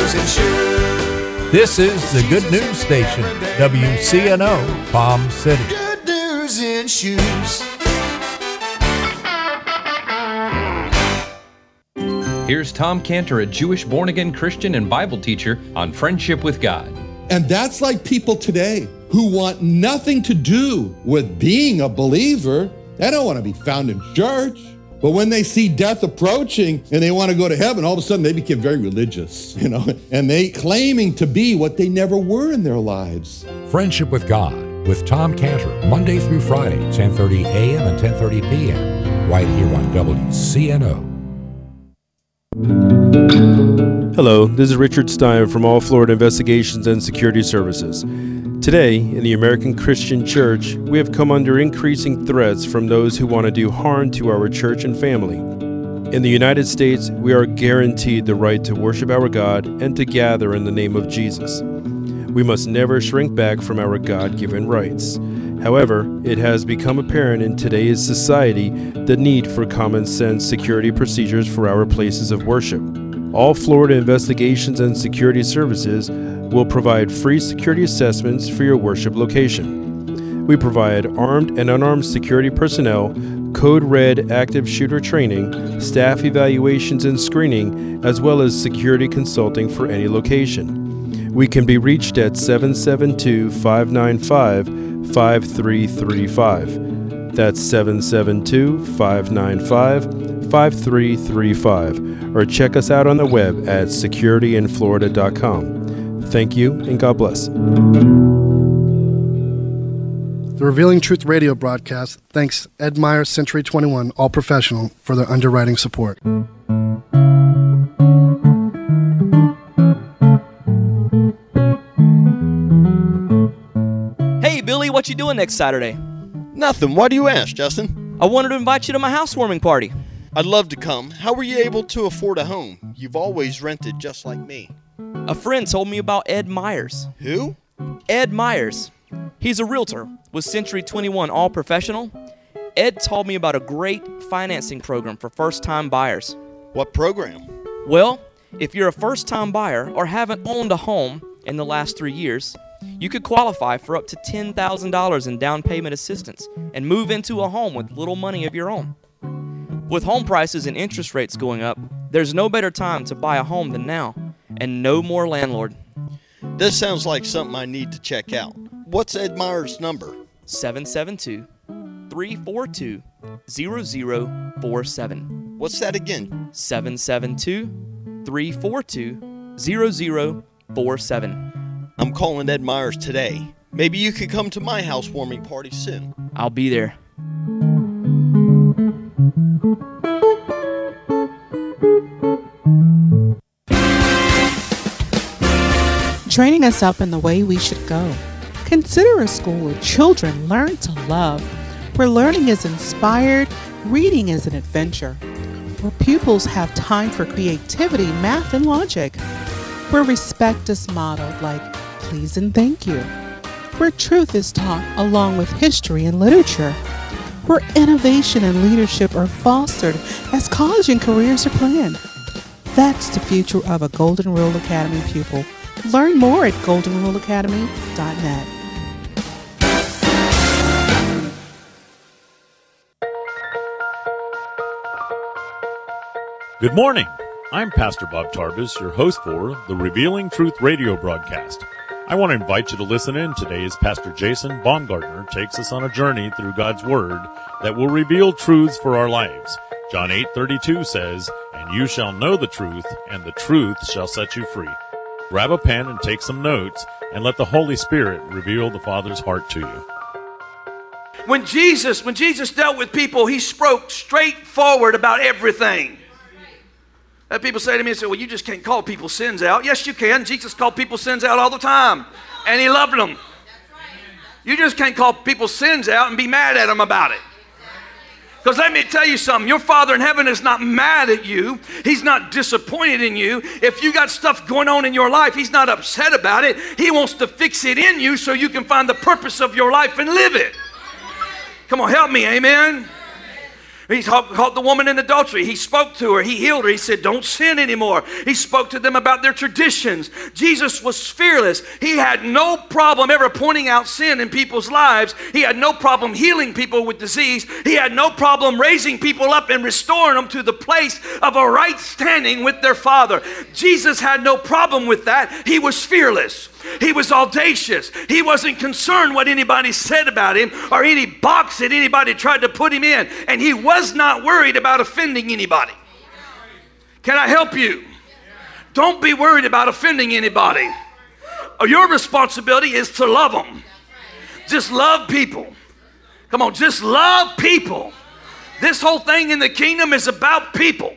news and shoes. This is the Good News Station, WCNO, Palm City. Good news and shoes. Here's Tom Cantor, a Jewish born-again Christian and Bible teacher, on Friendship with God. And that's like people today who want nothing to do with being a believer. They don't want to be found in church. But when they see death approaching and they want to go to heaven, all of a sudden they become very religious, and they claiming to be what they never were in their lives. Friendship with God with Tom Cantor, Monday through Friday, 10:30 a.m. and 10:30 p.m. right here on WCNO. Hello, this is Richard Stein from All Florida Investigations and Security Services. Today, in the American Christian Church, we have come under increasing threats from those who want to do harm to our church and family. In the United States, we are guaranteed the right to worship our God and to gather in the name of Jesus. We must never shrink back from our God-given rights. However, it has become apparent in today's society the need for common sense security procedures for our places of worship. All Florida Investigations and Security Services will provide free security assessments for your worship location. We provide armed and unarmed security personnel, Code Red active shooter training, staff evaluations and screening, as well as security consulting for any location. We can be reached at 772-595-5335. That's 772-595-5335. Or check us out on the web at securityinflorida.com. Thank you, and God bless. The Revealing Truth radio broadcast thanks Ed Meyer, Century 21, All Professional, for their underwriting support. Hey, Billy, what you doing next Saturday? Nothing. Why do you ask, Justin? I wanted to invite you to my housewarming party. I'd love to come. How were you able to afford a home? You've always rented just like me. A friend told me about Ed Myers. Who? Ed Myers. He's a realtor with Century 21 All Professional. Ed told me about a great financing program for first-time buyers. What program? Well, if you're a first-time buyer or haven't owned a home in the last 3 years, you could qualify for up to $10,000 in down payment assistance and move into a home with little money of your own. With home prices and interest rates going up, there's no better time to buy a home than now, and no more landlord. This sounds like something I need to check out. What's Ed Meyer's number? 772-342-0047. What's that again? 772-342-0047. I'm calling Ed Myers today. Maybe you could come to my housewarming party soon. I'll be there. Training us up in the way we should go. Consider a school where children learn to love, where learning is inspired, reading is an adventure, where pupils have time for creativity, math, and logic, where respect is modeled like please and thank you, where truth is taught along with history and literature, where innovation and leadership are fostered as college and careers are planned. That's the future of a Golden Rule Academy pupil. Learn more at goldenruleacademy.net. Good morning. I'm Pastor Bob Tarbus, your host for the Revealing Truth radio broadcast. I want to invite you to listen in today as Pastor Jason Baumgartner takes us on a journey through God's Word that will reveal truths for our lives. John 8:32 says, "And you shall know the truth, and the truth shall set you free." Grab a pen and take some notes, and let the Holy Spirit reveal the Father's heart to you. When Jesus dealt with people, he spoke straightforward about everything. People say to me, well, you just can't call people's sins out. Yes, you can. Jesus called people's sins out all the time, and he loved them. You just can't call people's sins out and be mad at them about it. Because let me tell you something, your Father in heaven is not mad at you. He's not disappointed in you. If you got stuff going on in your life, he's not upset about it. He wants to fix it in you so you can find the purpose of your life and live it. Come on, help me, amen? He caught the woman in adultery. He spoke to her. He healed her. He said, don't sin anymore. He spoke to them about their traditions. Jesus was fearless. He had no problem ever pointing out sin in people's lives. He had no problem healing people with disease. He had no problem raising people up and restoring them to the place of a right standing with their Father. Jesus had no problem with that. He was fearless. He was audacious. He wasn't concerned what anybody said about him or any box that anybody tried to put him in. And he was not worried about offending anybody. Can I help you? Don't be worried about offending anybody. Your responsibility is to love them. Just love people. Come on, just love people. This whole thing in the kingdom is about people.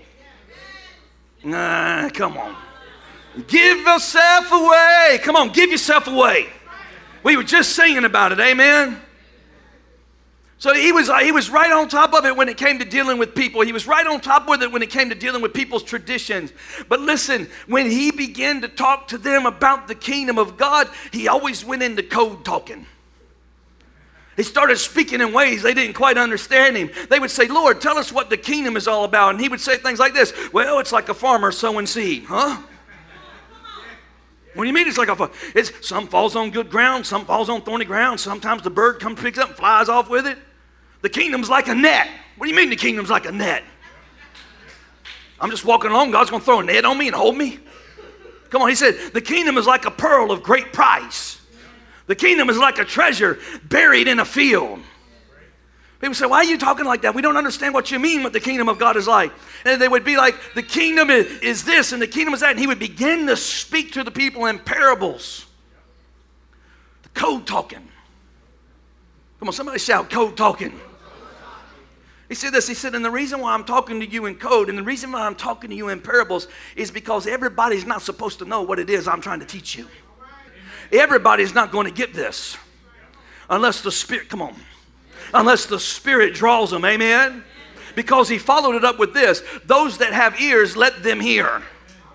Come on. Give yourself away. Come on, give yourself away. We were just singing about it, amen? So he was right on top of it when it came to dealing with people. He was right on top of it when it came to dealing with people's traditions. But listen, when he began to talk to them about the kingdom of God, he always went into code talking. He started speaking in ways they didn't quite understand him. They would say, Lord, tell us what the kingdom is all about. And he would say things like this. Well, it's like a farmer sowing seed. Huh? What do you mean it's like some falls on good ground, some falls on thorny ground. Sometimes the bird comes, picks up and flies off with it. The kingdom's like a net. What do you mean the kingdom's like a net? I'm just walking along. God's going to throw a net on me and hold me? Come on, he said, the kingdom is like a pearl of great price. The kingdom is like a treasure buried in a field. People say, why are you talking like that? We don't understand what you mean what the kingdom of God is like. And they would be like, the kingdom is this and the kingdom is that. And he would begin to speak to the people in parables. The code talking. Come on, somebody shout code talking. He said this, he said, and the reason why I'm talking to you in code and the reason why I'm talking to you in parables is because everybody's not supposed to know what it is I'm trying to teach you. Everybody's not going to get this unless the Spirit, come on. Unless the Spirit draws them, amen? Because he followed it up with this, those that have ears, let them hear.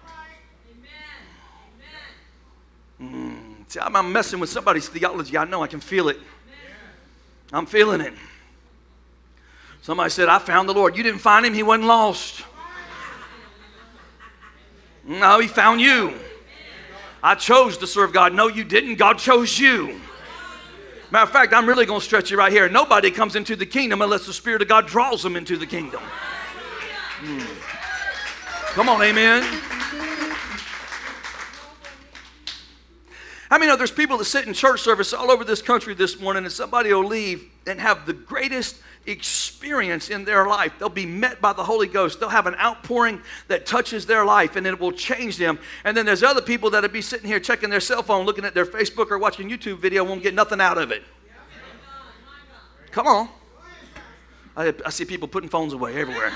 See, I'm messing with somebody's theology. I know, I can feel it. I'm feeling it. Somebody said, I found the Lord. You didn't find him, he wasn't lost. No, he found you. I chose to serve God. No, you didn't. God chose you. Matter of fact, I'm really going to stretch you right here. Nobody comes into the kingdom unless the Spirit of God draws them into the kingdom. Come on, amen. How many know there's people that sit in church service all over this country this morning and somebody will leave and have the greatest experience in their life. They'll be met by the Holy Ghost. They'll have an outpouring that touches their life and it will change them. And then there's other people that'll be sitting here checking their cell phone, looking at their Facebook or watching YouTube video and won't get nothing out of it. Come on. I see people putting phones away everywhere.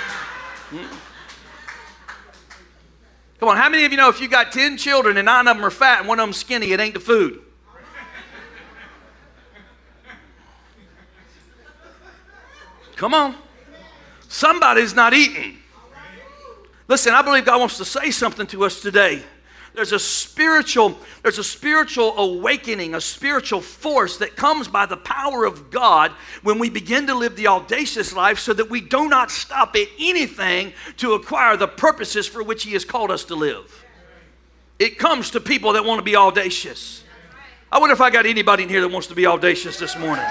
Come on, how many of you know if you got 10 children and 9 of them are fat and 1 of them skinny, it ain't the food? Come on. Somebody's not eating. Listen, I believe God wants to say something to us today. There's a spiritual awakening, a spiritual force that comes by the power of God when we begin to live the audacious life so that we do not stop at anything to acquire the purposes for which he has called us to live. It comes to people that want to be audacious. I wonder if I got anybody in here that wants to be audacious this morning.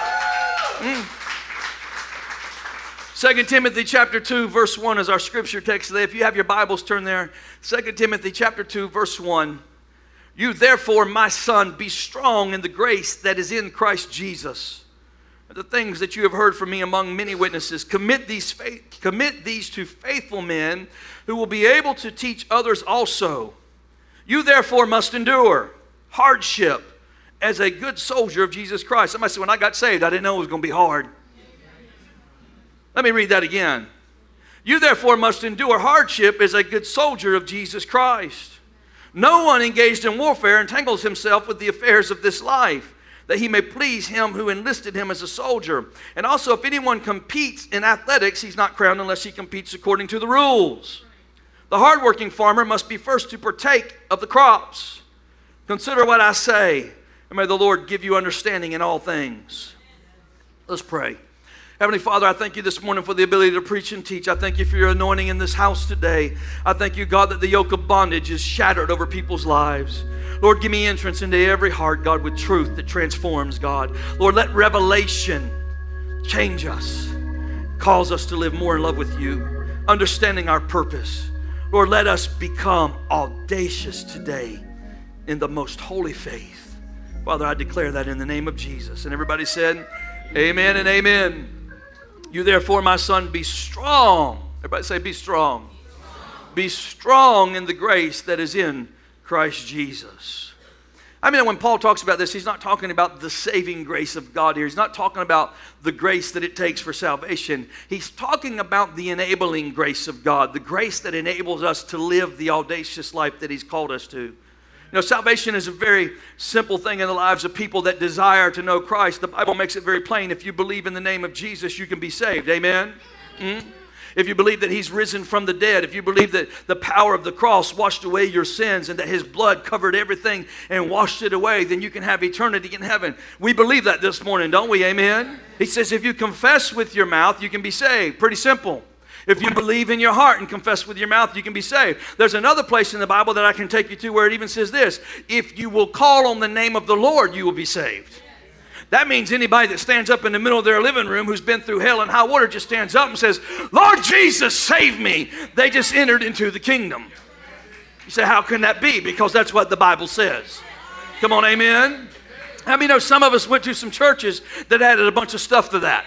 2 Timothy chapter 2 verse 1 is our scripture text today. If you have your Bibles, turn there. 2 Timothy chapter 2 verse 1. You therefore, my son, be strong in the grace that is in Christ Jesus. The things that you have heard from me among many witnesses, commit these to faithful men who will be able to teach others also. You therefore must endure hardship as a good soldier of Jesus Christ. Somebody said, when I got saved, I didn't know it was going to be hard. Let me read that again. You therefore must endure hardship as a good soldier of Jesus Christ. No one engaged in warfare entangles himself with the affairs of this life, that he may please him who enlisted him as a soldier. And also, if anyone competes in athletics, he's not crowned unless he competes according to the rules. The hardworking farmer must be first to partake of the crops. Consider what I say, and may the Lord give you understanding in all things. Let's pray. Heavenly Father, I thank you this morning for the ability to preach and teach. I thank you for your anointing in this house today. I thank you, God, that the yoke of bondage is shattered over people's lives. Lord, give me entrance into every heart, God, with truth that transforms, God. Lord, let revelation change us, cause us to live more in love with you, understanding our purpose. Lord, let us become audacious today in the most holy faith. Father, I declare that in the name of Jesus. And everybody said, amen and amen. You therefore, my son, be strong. Everybody say, be strong. Be strong in the grace that is in Christ Jesus. I mean, when Paul talks about this, he's not talking about the saving grace of God here. He's not talking about the grace that it takes for salvation. He's talking about the enabling grace of God, the grace that enables us to live the audacious life that he's called us to. You know, salvation is a very simple thing in the lives of people that desire to know Christ. The Bible makes it very plain. If you believe in the name of Jesus, you can be saved. Amen? If you believe that he's risen from the dead, if you believe that the power of the cross washed away your sins and that his blood covered everything and washed it away, then you can have eternity in heaven. We believe that this morning, don't we? Amen? He says if you confess with your mouth, you can be saved. Pretty simple. If you believe in your heart and confess with your mouth, you can be saved. There's another place in the Bible that I can take you to where it even says this: if you will call on the name of the Lord, you will be saved. That means anybody that stands up in the middle of their living room who's been through hell and high water just stands up and says, Lord Jesus, save me. They just entered into the kingdom. You say, how can that be? Because that's what the Bible says. Come on, amen? How many know some of us went to some churches that added a bunch of stuff to that?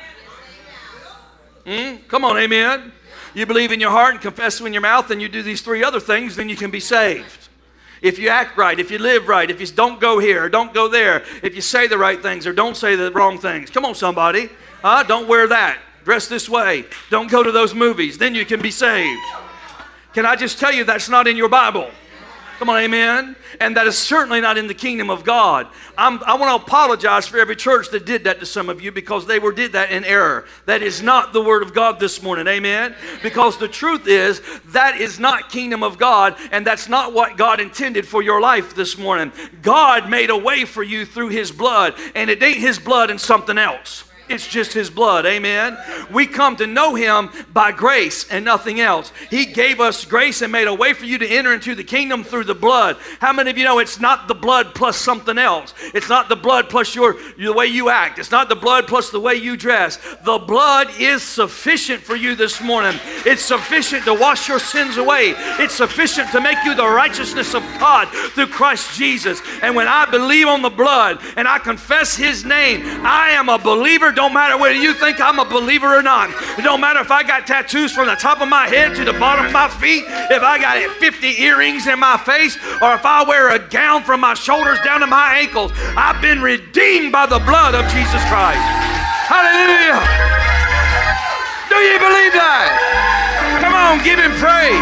Come on, amen? You believe in your heart and confess in your mouth and you do these three other things, then you can be saved. If you act right, if you live right, if you don't go here or don't go there, if you say the right things or don't say the wrong things. Come on, somebody. Don't wear that. Dress this way. Don't go to those movies. Then you can be saved. Can I just tell you that's not in your Bible? Come on, amen? And that is certainly not in the kingdom of God. I want to apologize for every church that did that to some of you because they did that in error. That is not the word of God this morning, amen? Because the truth is, that is not kingdom of God, and that's not what God intended for your life this morning. God made a way for you through his blood, and it ain't his blood and something else. It's just his blood, amen? We come to know him by grace and nothing else. He gave us grace and made a way for you to enter into the kingdom through the blood. How many of you know it's not the blood plus something else? It's not the blood plus the way you act. It's not the blood plus the way you dress. The blood is sufficient for you this morning. It's sufficient to wash your sins away. It's sufficient to make you the righteousness of God through Christ Jesus. And when I believe on the blood and I confess his name, I am a believer. Don't matter whether you think I'm a believer or not. It don't matter if I got tattoos from the top of my head to the bottom of my feet, if I got 50 earrings in my face, or if I wear a gown from my shoulders down to my ankles. I've been redeemed by the blood of Jesus Christ. Hallelujah. Do you believe that? Come on, give him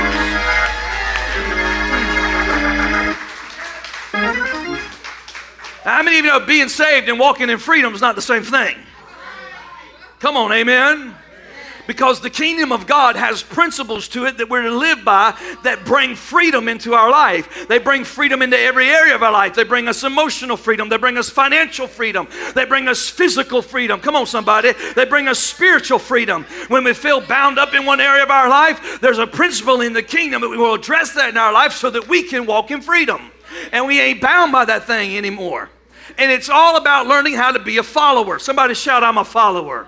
praise. How many of you know being saved and walking in freedom is not the same thing? Come on, amen? Because the kingdom of God has principles to it that we're to live by that bring freedom into our life. They bring freedom into every area of our life. They bring us emotional freedom. They bring us financial freedom. They bring us physical freedom. Come on, somebody. They bring us spiritual freedom. When we feel bound up in one area of our life, there's a principle in the kingdom that we will address that in our life so that we can walk in freedom. And we ain't bound by that thing anymore. And it's all about learning how to be a follower. Somebody shout, I'm a follower.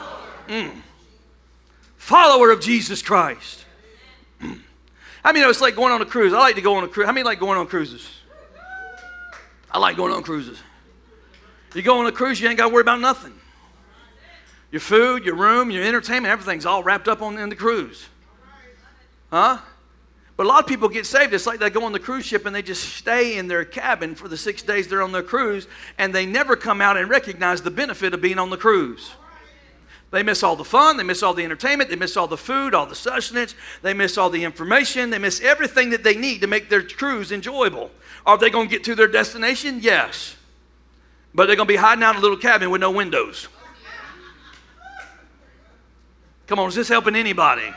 Follower of Jesus Christ. I mean, it's like going on a cruise. I like to go on a cruise. How many like going on cruises? I like going on cruises. You go on a cruise, you ain't got to worry about nothing. Your food, your room, your entertainment, everything's all wrapped up in the cruise. Huh? But a lot of people get saved. It's like they go on the cruise ship and they just stay in their cabin for the 6 days they're on their cruise, and they never come out and recognize the benefit of being on the cruise. They miss all the fun, they miss all the entertainment, they miss all the food, all the sustenance, they miss all the information, they miss everything that they need to make their cruise enjoyable. Are they going to get to their destination? Yes. But they're going to be hiding out in a little cabin with no windows. Come on, is this helping anybody?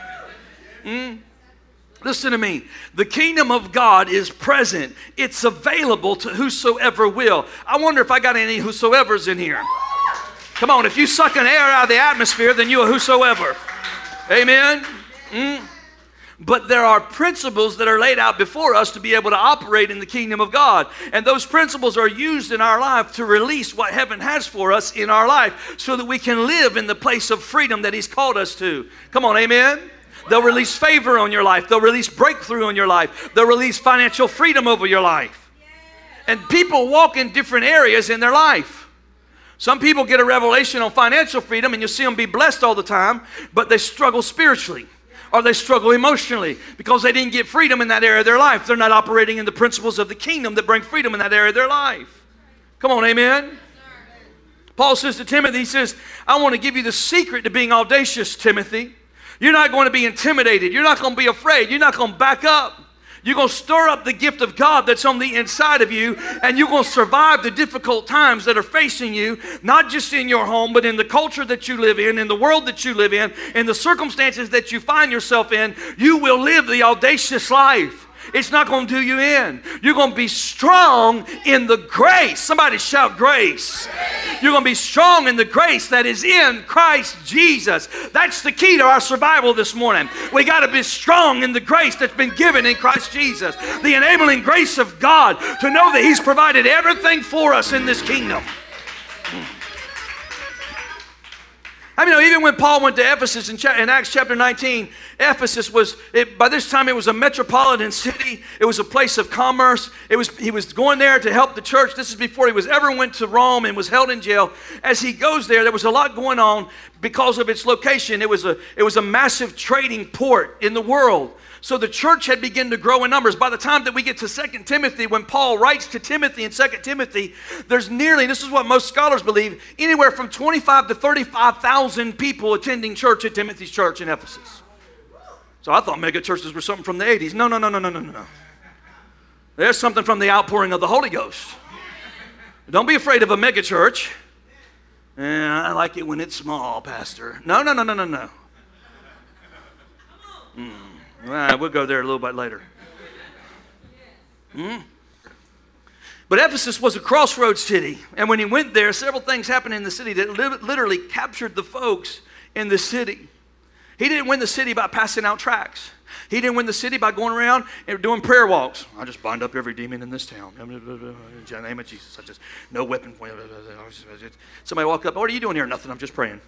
Listen to me. The kingdom of God is present. It's available to whosoever will. I wonder if I got any whosoevers in here. Come on, if you suck an air out of the atmosphere, then you are whosoever. Amen? But there are principles that are laid out before us to be able to operate in the kingdom of God. And those principles are used in our life to release what heaven has for us in our life so that we can live in the place of freedom that He's called us to. Come on, amen? They'll release favor on your life. They'll release breakthrough on your life. They'll release financial freedom over your life. And people walk in different areas in their life. Some people get a revelation on financial freedom and you'll see them be blessed all the time, but they struggle spiritually. Or they struggle emotionally because they didn't get freedom in that area of their life. They're not operating in the principles of the kingdom that bring freedom in that area of their life. Come on, amen? Paul says to Timothy, he says, I want to give you the secret to being audacious, Timothy. You're not going to be intimidated. You're not going to be afraid. You're not going to back up. You're going to stir up the gift of God that's on the inside of you, and you're going to survive the difficult times that are facing you, not just in your home, but in the culture that you live in the world that you live in the circumstances that you find yourself in. You will live the audacious life. It's not going to do you in. You're going to be strong in the grace. Somebody shout grace. You're going to be strong in the grace that is in Christ Jesus. That's the key to our survival this morning. We got to be strong in the grace that's been given in Christ Jesus. The enabling grace of God to know that He's provided everything for us in this kingdom. I mean, even when Paul went to Ephesus in Acts chapter 19, Ephesus was, by this time it was a metropolitan city. It was a place of commerce. He was going there to help the church. This is before he was ever went to Rome and was held in jail. As he goes there was a lot going on because of its location. It was a massive trading port in the world. So the church had begun to grow in numbers. By the time that we get to 2 Timothy, when Paul writes to Timothy in 2 Timothy, there's nearly, this is what most scholars believe, anywhere from 25 to 35,000 people attending church at Timothy's church in Ephesus. So I thought mega churches were something from the 80s. No. There's something from the outpouring of the Holy Ghost. Don't be afraid of a mega church. I like it when it's small, Pastor. No. We'll go there a little bit later. But Ephesus was a crossroads city. And when he went there, several things happened in the city that literally captured the folks in the city. He didn't win the city by passing out tracts. He didn't win the city by going around and doing prayer walks. I just bind up every demon in this town. In the name of Jesus. No weapon. Somebody walk up. What are you doing here? Nothing. I'm just praying.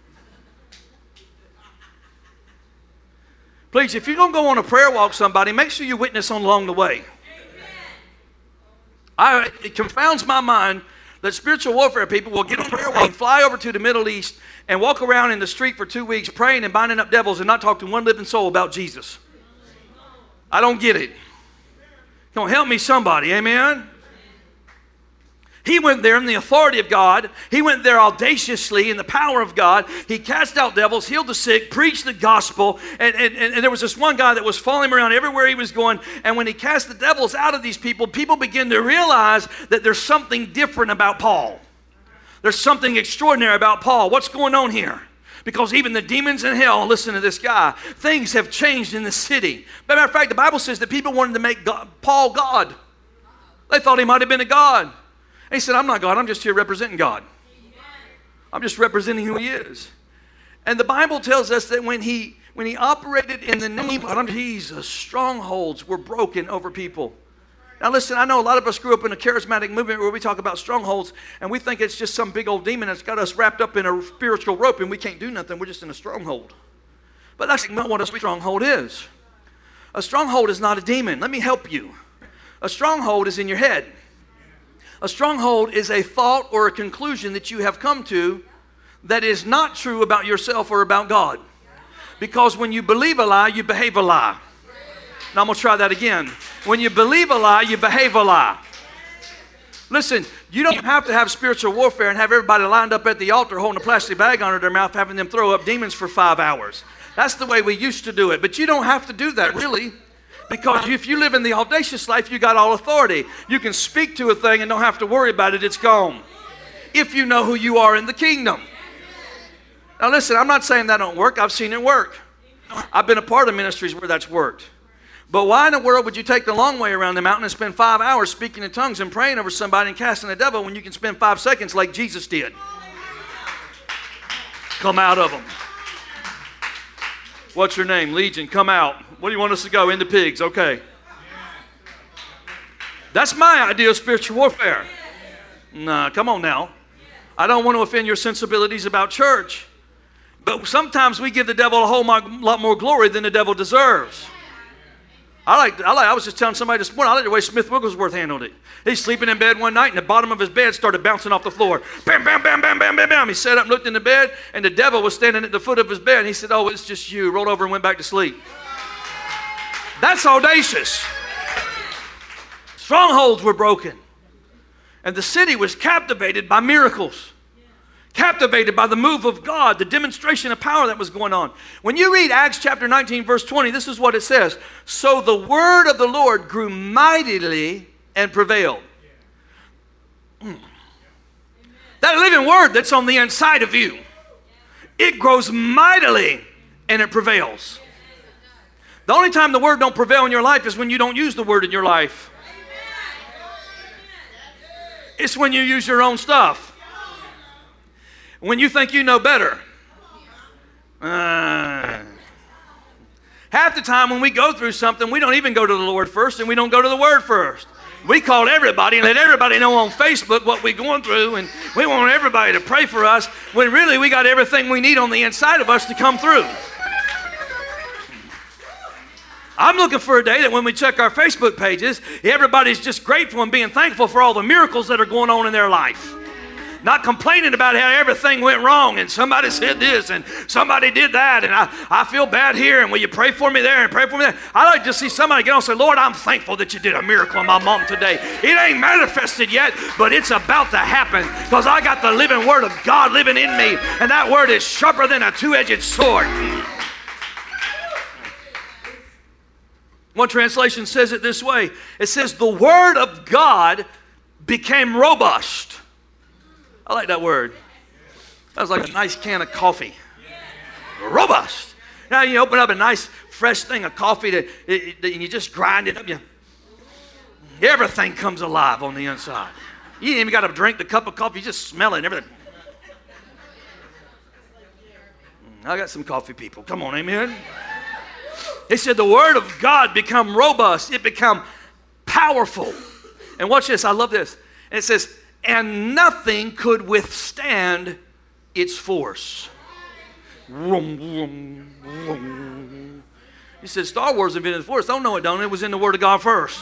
Please, if you're going to go on a prayer walk, somebody, make sure you witness along the way. It confounds my mind that spiritual warfare people will get on a prayer walk and fly over to the Middle East and walk around in the street for 2 weeks praying and binding up devils and not talk to one living soul about Jesus. I don't get it. Come on, help me somebody, amen? He went there in the authority of God. He went there audaciously in the power of God. He cast out devils, healed the sick, preached the gospel. And there was this one guy that was following him around everywhere he was going. And when he cast the devils out of these people, people began to realize that there's something different about Paul. There's something extraordinary about Paul. What's going on here? Because even the demons in hell, listen to this guy, things have changed in the city. As a matter of fact, the Bible says that people wanted to make Paul God. They thought he might have been a god. And he said, I'm not God, I'm just here representing God. I'm just representing who He is. And the Bible tells us that when he operated in the name of Jesus, strongholds were broken over people. Now listen, I know a lot of us grew up in a charismatic movement where we talk about strongholds and we think it's just some big old demon that's got us wrapped up in a spiritual rope and we can't do nothing, we're just in a stronghold. But that's not what a stronghold is. A stronghold is not a demon. Let me help you. A stronghold is in your head. A stronghold is a thought or a conclusion that you have come to that is not true about yourself or about God. Because when you believe a lie, you behave a lie. Now I'm going to try that again. When you believe a lie, you behave a lie. Listen, you don't have to have spiritual warfare and have everybody lined up at the altar holding a plastic bag under their mouth, having them throw up demons for 5 hours. That's the way we used to do it. But you don't have to do that, really. Because if you live in the audacious life, you got all authority. You can speak to a thing and don't have to worry about it. It's gone. If you know who you are in the kingdom. Now listen, I'm not saying that don't work. I've seen it work. I've been a part of ministries where that's worked. But why in the world would you take the long way around the mountain and spend 5 hours speaking in tongues and praying over somebody and casting a devil when you can spend 5 seconds like Jesus did? Come out of them. What's your name? Legion, come out. Where do you want us to go? Into pigs. Okay. That's my idea of spiritual warfare. Nah, come on now. I don't want to offend your sensibilities about church. But sometimes we give the devil a whole lot more glory than the devil deserves. I was just telling somebody this morning, I like the way Smith Wigglesworth handled it. He's sleeping in bed one night, and the bottom of his bed started bouncing off the floor. Bam, bam, bam, bam, bam, bam, bam. He sat up and looked in the bed, and the devil was standing at the foot of his bed. And he said, oh, it's just you. Rolled over and went back to sleep. That's audacious. Strongholds were broken. And the city was captivated by miracles. Captivated by the move of God, the demonstration of power that was going on. When you read Acts chapter 19, verse 20, this is what it says. So the word of the Lord grew mightily and prevailed. That living word that's on the inside of you, it grows mightily and it prevails. The only time the word don't prevail in your life is when you don't use the word in your life. It's when you use your own stuff. When you think you know better. Half the time when we go through something, we don't even go to the Lord first, and we don't go to the Word first. We call everybody and let everybody know on Facebook what we're going through, and we want everybody to pray for us, when really we got everything we need on the inside of us to come through. I'm looking for a day that when we check our Facebook pages, everybody's just grateful and being thankful for all the miracles that are going on in their life. Not complaining about how everything went wrong and somebody said this and somebody did that and I feel bad here and will you pray for me there and pray for me there. I like to see somebody get on and say, Lord, I'm thankful that you did a miracle in my mom today. It ain't manifested yet, but it's about to happen because I got the living word of God living in me, and that word is sharper than a two-edged sword. One translation says it this way. It says, the word of God became robust. I like that word. That was like a nice can of coffee. Robust. Now you open up a nice fresh thing of coffee and you just grind it up. Everything comes alive on the inside. You ain't even got to drink the cup of coffee. You just smell it and everything. I got some coffee people. Come on, amen. He said the word of God become robust. It become powerful. And watch this. I love this. And it says, and nothing could withstand its force. He said Star Wars invented the force. Don't know it, don't it? It was in the Word of God first.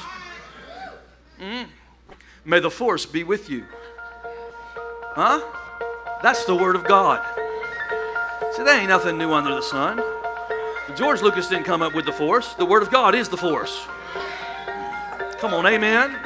May the force be with you. Huh? That's the Word of God. See, there ain't nothing new under the sun. George Lucas didn't come up with the force. The Word of God is the force. Come on, amen.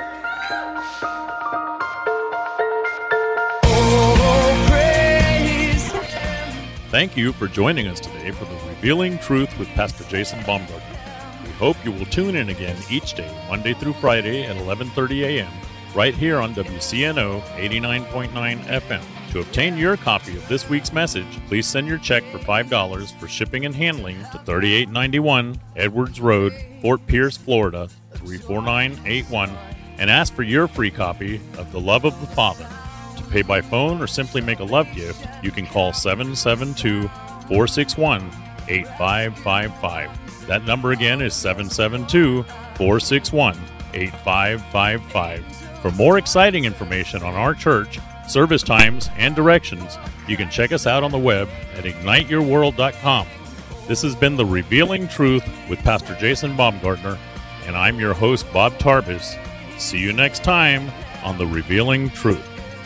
Thank you for joining us today for the Revealing Truth with Pastor Jason Baumgartner. We hope you will tune in again each day, Monday through Friday at 11:30 a.m., right here on WCNO 89.9 FM. To obtain your copy of this week's message, please send your check for $5 for shipping and handling to 3891 Edwards Road, Fort Pierce, Florida, 34981, and ask for your free copy of The Love of the Father. To pay by phone or simply make a love gift, you can call 772-461-8555. That number again is 772-461-8555. For more exciting information on our church, service times, and directions, you can check us out on the web at igniteyourworld.com. This has been The Revealing Truth with Pastor Jason Baumgartner, and I'm your host, Bob Tarbis. See you next time on The Revealing Truth.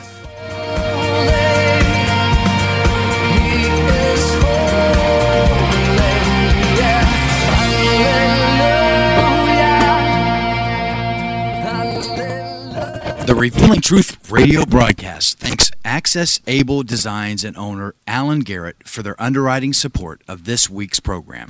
The Revealing Truth radio broadcast thanks Access Able Designs and owner Alan Garrett for their underwriting support of this week's program.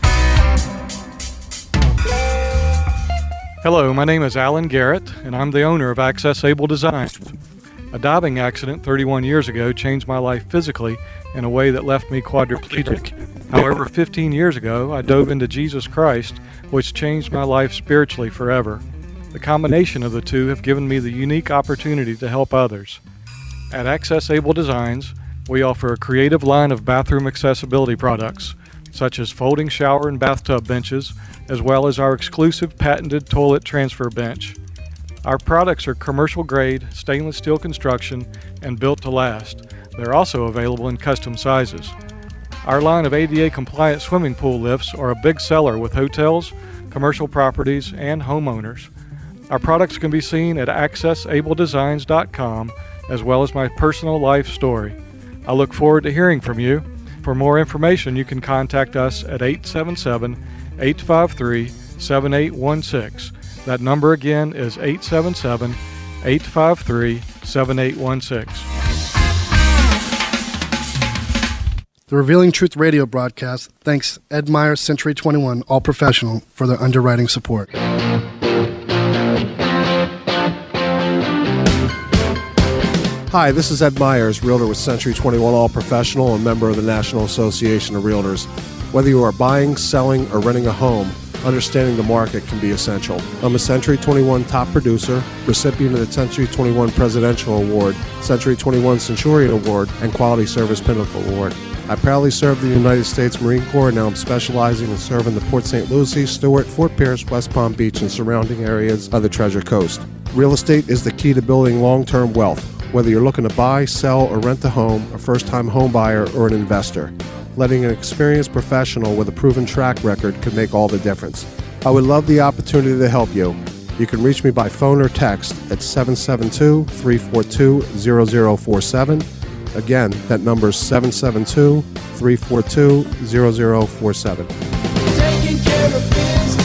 Hello, my name is Alan Garrett, and I'm the owner of Access Able Designs. A diving accident 31 years ago changed my life physically in a way that left me quadriplegic. However, 15 years ago, I dove into Jesus Christ, which changed my life spiritually forever. The combination of the two have given me the unique opportunity to help others. At Access Able Designs, We offer a creative line of bathroom accessibility products, such as folding shower and bathtub benches, as well as our exclusive patented toilet transfer bench. Our products are commercial grade, stainless steel construction, and built to last. They're also available in custom sizes. Our line of ADA compliant swimming pool lifts are a big seller with hotels, commercial properties, and homeowners. Our products can be seen at accessabledesigns.com, as well as my personal life story. I look forward to hearing from you. For more information, you can contact us at 877-853-7816. That number again is 877-853-7816. The Revealing Truth radio broadcast thanks Ed Meyer, Century 21, All Professional, for their underwriting support. Hi, this is Ed Myers, Realtor with Century 21 All Professional and member of the National Association of Realtors. Whether you are buying, selling, or renting a home, understanding the market can be essential. I'm a Century 21 top producer, recipient of the Century 21 Presidential Award, Century 21 Centurion Award, and Quality Service Pinnacle Award. I proudly served the United States Marine Corps, and now I'm specializing in serving the Port St. Lucie, Stewart, Fort Pierce, West Palm Beach, and surrounding areas of the Treasure Coast. Real estate is the key to building long-term wealth. Whether you're looking to buy, sell, or rent a home, a first-time home buyer, or an investor, letting an experienced professional with a proven track record can make all the difference. I would love the opportunity to help you. You can reach me by phone or text at 772-342-0047. Again, that number is 772-342-0047. Taking care of business.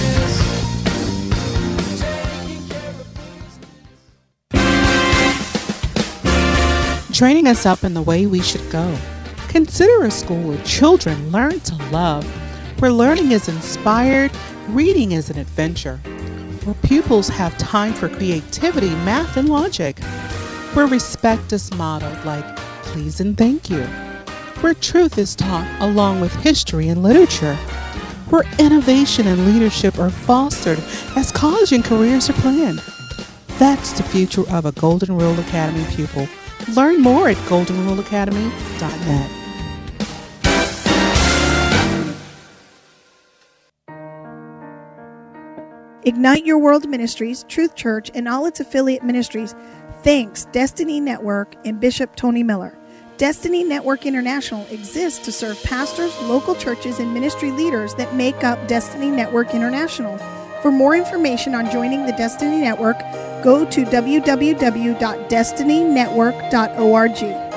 Training us up in the way we should go. Consider a school where children learn to love, where learning is inspired, reading is an adventure, where pupils have time for creativity, math, and logic, where respect is modeled like please and thank you, where truth is taught along with history and literature, where innovation and leadership are fostered as college and careers are planned. That's the future of a Golden Rule Academy pupil. Learn more at goldenruleacademy.net. Ignite Your World Ministries, Truth Church, and all its affiliate ministries thanks Destiny Network and Bishop Tony Miller. Destiny Network International exists to serve pastors, local churches, and ministry leaders that make up Destiny Network International. For more information on joining the Destiny Network, go to www.destinynetwork.org.